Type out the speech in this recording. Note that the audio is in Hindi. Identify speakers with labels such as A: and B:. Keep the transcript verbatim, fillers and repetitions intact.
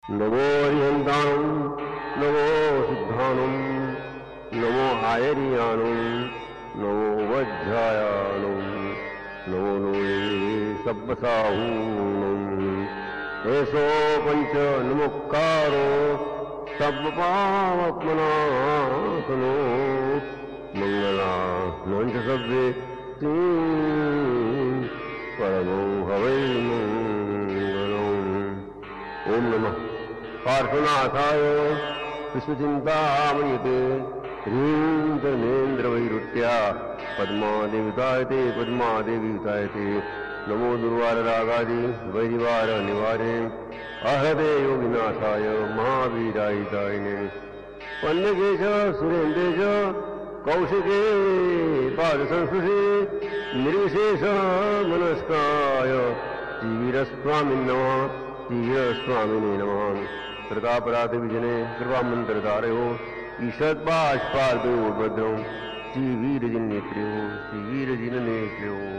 A: नमो हरिहंताणं नमो सिद्धाणं नमो आयर्याणं नमो वज्रायाणं नमो नोये सब्बसाहूणं एषो पंच नमोक्कारो सब्बपावत्मनासनो मंगलानंच सब्बे परमो हवै मंगलम्। ओम नमः पार्श्वनाथाय विश्वचिंतामणिते ह्रीं धर्मेन्द्रवैरुट्या पद्मादेवितायते पद्मादेवितायते नमो दुर्वाररागादि वैरिवार निवारे आहते योगिनाथाय महावीरायितायिने पन्नगेश सुरेन्द्रेश कौशिके पादसंस्पृशे निर्विशेष मनस्काय जीवीरस्वामिन् नमः जीवीरस्वामिने नमः। प्रतापराधिविजने कृपामन्त्रधारयो ईषद्बाष्पादो भद्रं श्रीवीरजिनेत्र्यो श्रीवीरजिननेत्र्यो।